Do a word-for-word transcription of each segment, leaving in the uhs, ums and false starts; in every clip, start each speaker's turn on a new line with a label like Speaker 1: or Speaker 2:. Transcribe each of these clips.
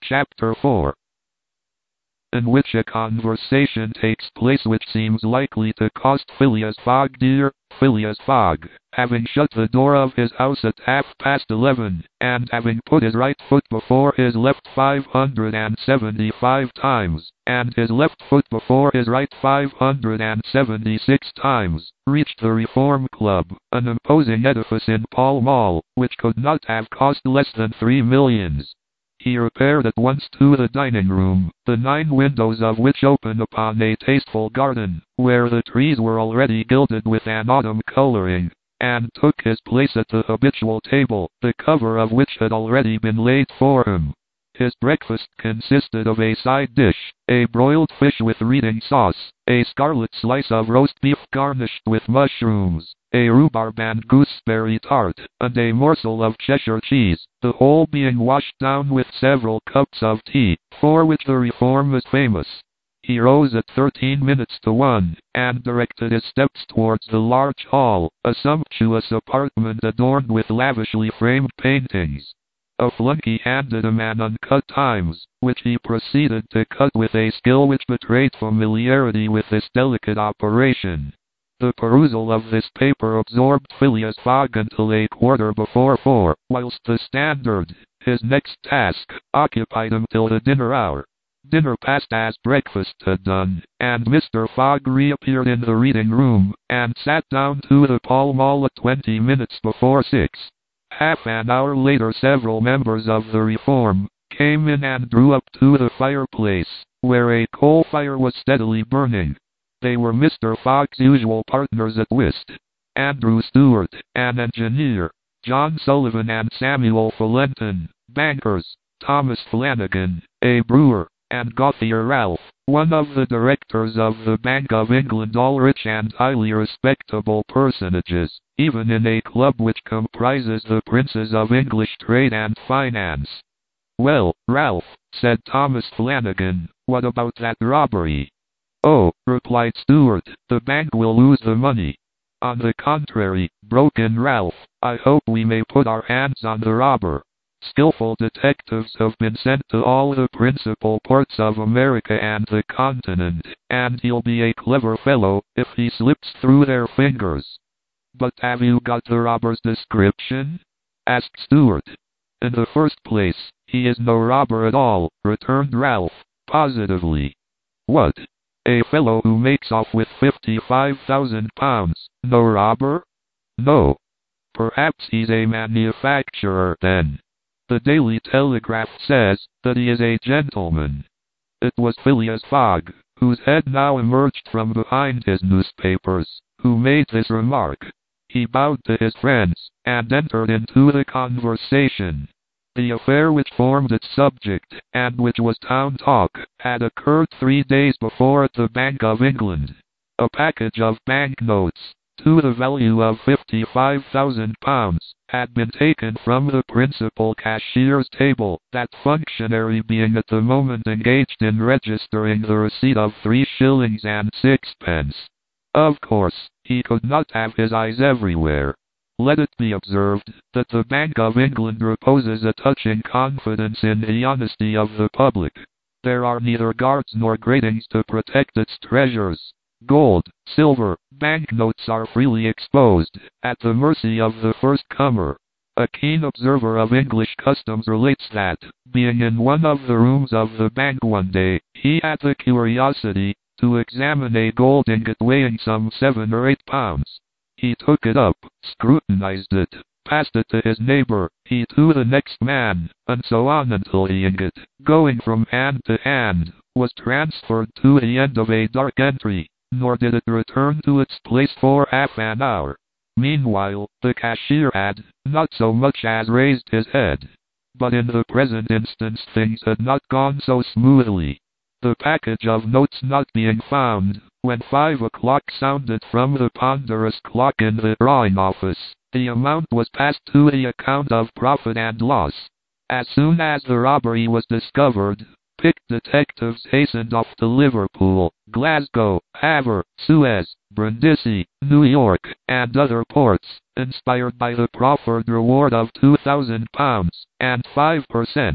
Speaker 1: Chapter four. In which a conversation takes place which seems likely to cost Phileas Fogg dear. Phileas Fogg, having shut the door of his house at half past eleven, and having put his right foot before his left five hundred and seventy-five times, and his left foot before his right five hundred and seventy-six times, reached the Reform Club, an imposing edifice in Pall Mall, which could not have cost less than three millions. He repaired at once to the dining room, the nine windows of which opened upon a tasteful garden, where the trees were already gilded with an autumn coloring, and took his place at the habitual table, the cover of which had already been laid for him. His breakfast consisted of a side dish, a broiled fish with reading sauce, a scarlet slice of roast beef garnished with mushrooms, a rhubarb and gooseberry tart, and a morsel of Cheshire cheese, the whole being washed down with several cups of tea, for which the Reform is famous. He rose at thirteen minutes to one, and directed his steps towards the large hall, a sumptuous apartment adorned with lavishly framed paintings. A flunky handed him an uncut Times, which he proceeded to cut with a skill which betrayed familiarity with this delicate operation. The perusal of this paper absorbed Phileas Fogg until a quarter before four, whilst the Standard, his next task, occupied him till the dinner hour. Dinner passed as breakfast had done, and Mister Fogg reappeared in the reading room, and sat down to the Pall Mall at twenty minutes before six. Half an hour later several members of the Reform came in and drew up to the fireplace, where a coal fire was steadily burning. They were Mister Fogg's usual partners at whist, Andrew Stewart, an engineer, John Sullivan and Samuel Fallentin, bankers, Thomas Flanagan, a brewer, and Gauthier Ralph, one of the directors of the Bank of England, all rich and highly respectable personages, even in a club which comprises the princes of English trade and finance. "Well, Ralph," said Thomas Flanagan, "what about that robbery?" "Oh," replied Stewart, "the bank will lose the money." "On the contrary," broke in Ralph, "I hope we may put our hands on the robber. Skillful detectives have been sent to all the principal ports of America and the continent, and he'll be a clever fellow if he slips through their fingers." "But have you got the robber's description?" asked Stewart. "In the first place, he is no robber at all," returned Ralph, positively. "What? A fellow who makes off with fifty-five thousand pounds, no robber?" "No." "Perhaps he's a manufacturer, then. The Daily Telegraph says that he is a gentleman." It was Phileas Fogg, whose head now emerged from behind his newspapers, who made this remark. He bowed to his friends, and entered into the conversation. The affair which formed its subject, and which was town talk, had occurred three days before at the Bank of England. A package of banknotes, to the value of fifty-five thousand pounds, had been taken from the principal cashier's table, that functionary being at the moment engaged in registering the receipt of three shillings and sixpence. Of course, he could not have his eyes everywhere. Let it be observed that the Bank of England reposes a touching confidence in the honesty of the public. There are neither guards nor gratings to protect its treasures. Gold, silver, banknotes are freely exposed, at the mercy of the first comer. A keen observer of English customs relates that, being in one of the rooms of the bank one day, he had the curiosity to examine a gold ingot weighing some seven or eight pounds. He took it up, scrutinized it, passed it to his neighbor, he to the next man, and so on until the ingot, going from hand to hand, was transferred to the end of a dark entry, nor did it return to its place for half an hour. Meanwhile, the cashier had, not so much as raised his head. But in the present instance things had not gone so smoothly. The package of notes not being found, when five o'clock sounded from the ponderous clock in the drawing office, the amount was passed to the account of profit and loss. As soon as the robbery was discovered, picked detectives hastened off to Liverpool, Glasgow, Havre, Suez, Brindisi, New York, and other ports, inspired by the proffered reward of two thousand pounds, and five per cent.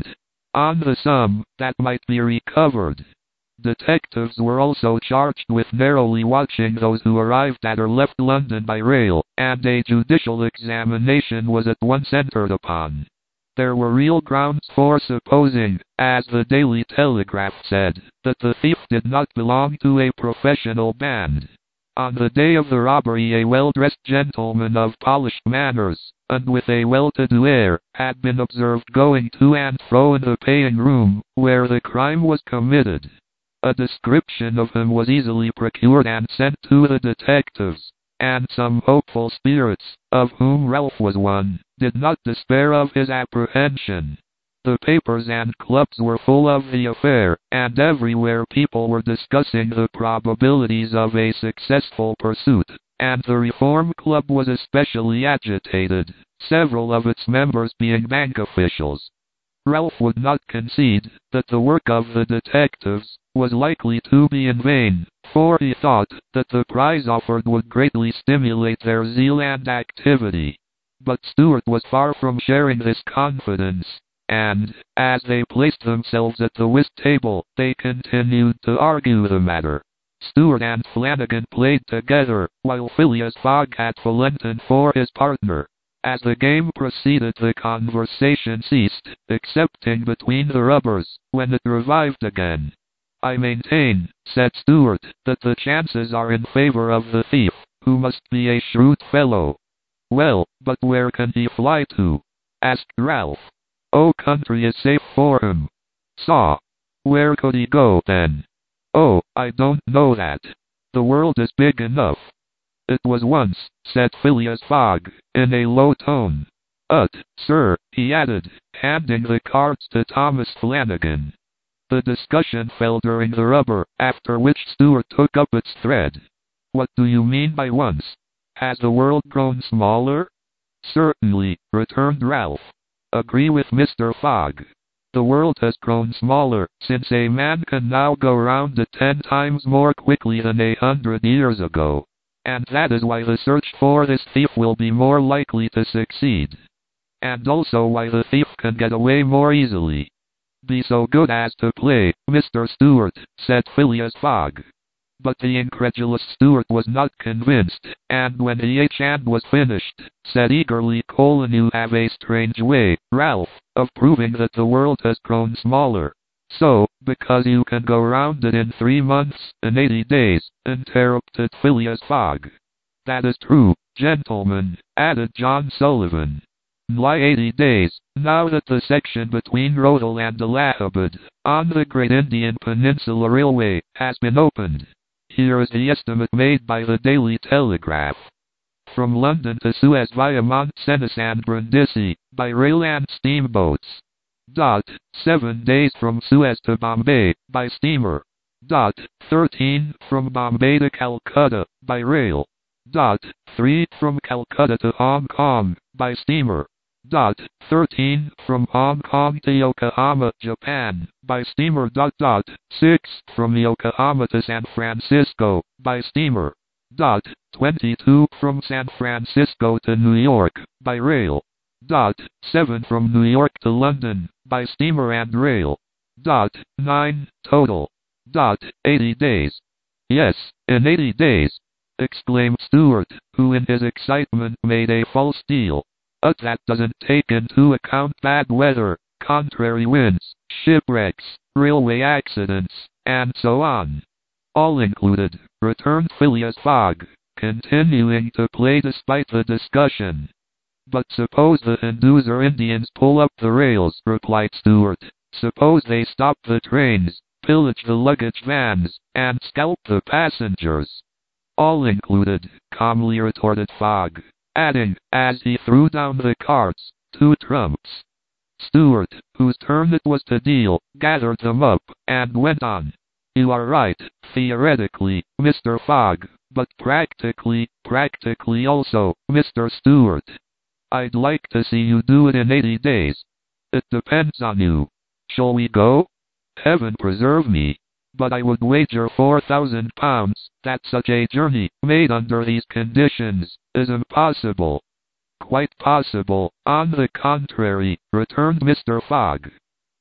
Speaker 1: on the sum that might be recovered. Detectives were also charged with narrowly watching those who arrived at or left London by rail, and a judicial examination was at once entered upon. There were real grounds for supposing, as the Daily Telegraph said, that the thief did not belong to a professional band. On the day of the robbery, a well-dressed gentleman of polished manners, and with a well-to-do air, had been observed going to and fro in the paying room, where the crime was committed. A description of him was easily procured and sent to the detectives, and some hopeful spirits, of whom Ralph was one, did not despair of his apprehension. The papers and clubs were full of the affair, and everywhere people were discussing the probabilities of a successful pursuit, and the Reform Club was especially agitated, several of its members being bank officials. Ralph would not concede that the work of the detectives was likely to be in vain, for he thought that the prize offered would greatly stimulate their zeal and activity. But Stewart was far from sharing this confidence, and, as they placed themselves at the whist table, they continued to argue the matter. Stewart and Flanagan played together, while Phileas Fogg had Valentin for his partner. As the game proceeded, the conversation ceased, excepting between the rubbers, when it revived again. "I maintain," said Stewart, "that the chances are in favor of the thief, who must be a shrewd fellow." "Well, but where can he fly to?" asked Ralph. "Oh, country is safe for him." "Saw. Where could he go, then?" "Oh, I don't know that. The world is big enough." "It was once," said Phileas Fogg, in a low tone. "Ut, sir," he added, handing the cards to Thomas Flanagan. The discussion fell during the rubber, after which Stewart took up its thread. "What do you mean by once? Has the world grown smaller?" "Certainly," returned Ralph. "Agree with Mister Fogg. The world has grown smaller, since a man can now go round it ten times more quickly than a hundred years ago. And that is why the search for this thief will be more likely to succeed. And also why the thief can get away more easily." "Be so good as to play, Mister Stewart," said Phileas Fogg. But the incredulous Stewart was not convinced, and when the H-hand was finished, said eagerly, "Colin, you have a strange way, Ralph, of proving that the world has grown smaller." "So, because you can go round it in three months and eighty days, interrupted Phileas Fogg. "That is true, gentlemen," added John Sullivan. "Why eighty days, now that the section between Rodel and Allahabad, on the Great Indian Peninsula Railway, has been opened. Here is the estimate made by the Daily Telegraph. From London to Suez via Mont Cenis and Brindisi, by rail and steamboats. Dot, seven days from Suez to Bombay, by steamer. Dot, thirteen from Bombay to Calcutta, by rail. Dot, three from Calcutta to Hong Kong, by steamer. Dot, thirteen from Hong Kong to Yokohama, Japan, by steamer. Dot, dot, six from Yokohama to San Francisco, by steamer. Dot, twenty-two from San Francisco to New York, by rail. Dot, seven from New York to London, by steamer and rail. Dot, nine, total. Dot, eighty days." "Yes, in eighty days," exclaimed Stewart, who in his excitement made a false deal. "But that doesn't take into account bad weather, contrary winds, shipwrecks, railway accidents, and so on." "All included," returned Phileas Fogg, continuing to play despite the discussion. "But suppose the Hindus or Indians pull up the rails," replied Stewart. "Suppose they stop the trains, pillage the luggage vans, and scalp the passengers." "All included," calmly retorted Fogg, adding, as he threw down the cards, "two trumps." Stewart, whose turn it was to deal, gathered them up, and went on. "You are right, theoretically, Mister Fogg, but practically, practically also, Mister Stewart. I'd like to see you do it in eighty days. It depends on you. Shall we go?" "Heaven preserve me! But I would wager four thousand pounds that such a journey, made under these conditions, is impossible." "Quite possible, on the contrary," returned Mister Fogg.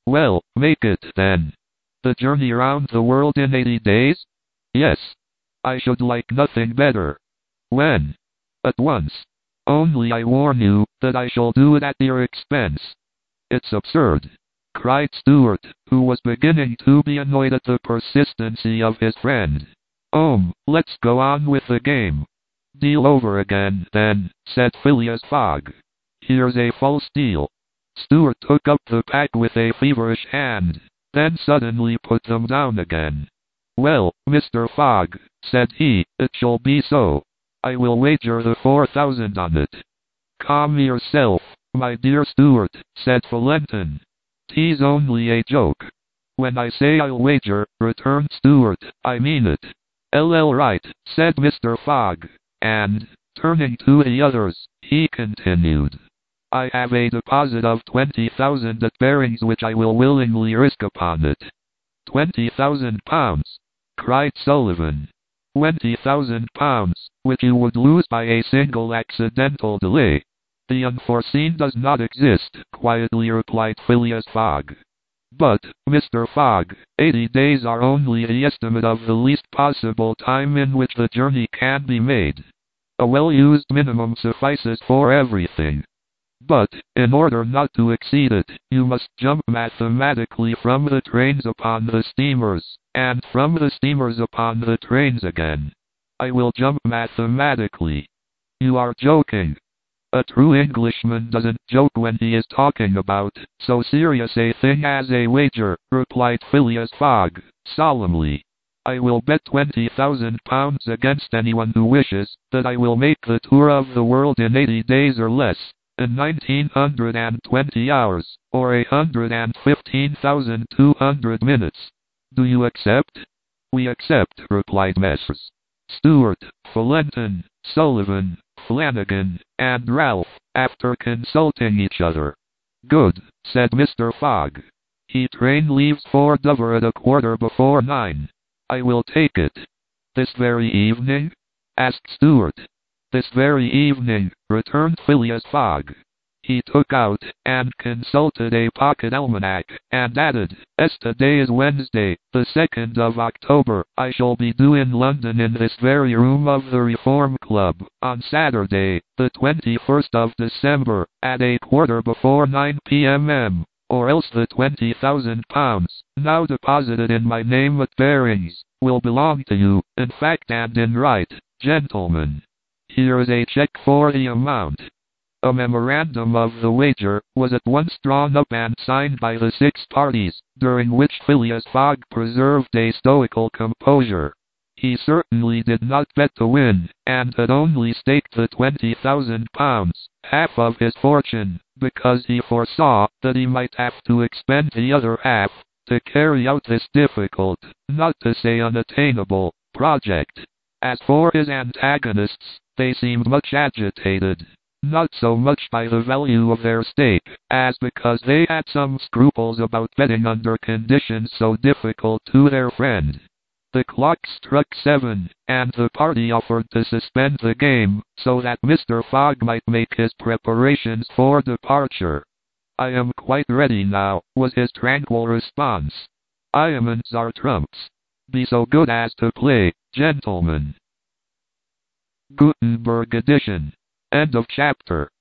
Speaker 1: Well, make it then. The journey around the world in eighty days? Yes. I should like nothing better. When? At once. Only I warn you that I shall do it at your expense. It's absurd, cried Stuart, who was beginning to be annoyed at the persistency of his friend. Um, let's go on with the game. Deal over again, then, said Phileas Fogg. Here's a false deal. Stuart took up the pack with a feverish hand, then suddenly put them down again. Well, Mister Fogg, said he, it shall be so. I will wager the four thousand on it. Calm yourself, my dear Stuart, said Valentin. "'Tis only a joke. When I say I'll wager," returned Stuart, "I mean it." "L. right," said Mister Fogg, and, turning to the others, he continued, "I have a deposit of twenty thousand at Barings which I will willingly risk upon it." Twenty thousand pounds, cried Sullivan. Twenty thousand pounds, which you would lose by a single accidental delay. The unforeseen does not exist, quietly replied Phileas Fogg. But, Mister Fogg, eighty days are only the estimate of the least possible time in which the journey can be made. A well-used minimum suffices for everything. But, in order not to exceed it, you must jump mathematically from the trains upon the steamers, and from the steamers upon the trains again. I will jump mathematically. You are joking. A true Englishman doesn't joke when he is talking about so serious a thing as a wager, replied Phileas Fogg, solemnly. I will bet twenty thousand pounds against anyone who wishes that I will make the tour of the world in eighty days or less, in nineteen hundred twenty hours, or a hundred and fifteen thousand two hundred minutes. Do you accept? We accept, replied Messrs. Stuart, Valentin, Sullivan, Flanagan, and Ralph, after consulting each other. Good, said Mister Fogg. He train leaves for Dover at a quarter before nine. I will take it. This very evening? Asked Stuart. This very evening, returned Phileas Fogg. He took out and consulted a pocket almanac, and added, "As today is Wednesday, the second of October, I shall be due in London in this very room of the Reform Club, on Saturday, the twenty-first of December, at a quarter before nine p.m. or else the twenty thousand pounds, now deposited in my name at Barings, will belong to you, in fact and in right, gentlemen. Here is a cheque for the amount." A memorandum of the wager was at once drawn up and signed by the six parties, during which Phileas Fogg preserved a stoical composure. He certainly did not bet to win, and had only staked the twenty thousand pounds, half of his fortune, because he foresaw that he might have to expend the other half to carry out this difficult, not to say unattainable, project. As for his antagonists, they seemed much agitated. Not so much by the value of their stake, as because they had some scruples about betting under conditions so difficult to their friend. The clock struck seven, and the party offered to suspend the game, so that Mister Fogg might make his preparations for departure. "I am quite ready now," was his tranquil response. "Diamonds are trumps. Be so good as to play, gentlemen." Gutenberg edition. End of chapter.